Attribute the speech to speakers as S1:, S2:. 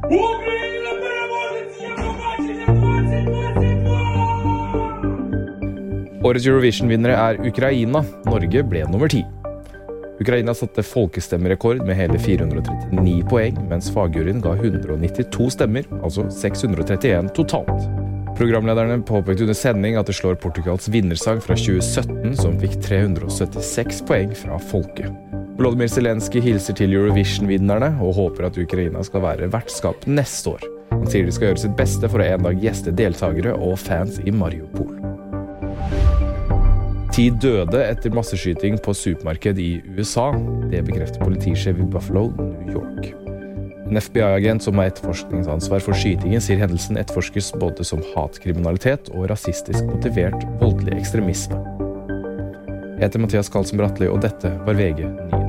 S1: Årets Eurovision-vinnere Ukraina. Norge ble nummer 10. Ukraina satte folkestemmerekord med hele 439 poeng, mens fagjuryen ga 192 stemmer, altså 631 totalt. Programlederne påpekte under sending at det slår Portugals vinnersang fra 2017, som fikk 376 poeng fra folket. Volodymyr Zelenskyj hilser til Eurovision-vinnerne og håper at Ukraina skal være vertskap neste år. Han sier de skal gjøre sitt beste for å en dag gjeste deltagere og fans i Mariupol. 10 døde etter masseskyting på supermarked i USA. Det bekrefter politisjef i Buffalo, New York. En FBI-agent som har etterforskningsansvar for skytingen sier hendelsen etterforskes både som hatkriminalitet og rasistisk motivert voldelig ekstremisme. Jeg heter Mathias Karlsen Bratteli, og dette var VG Nyheter.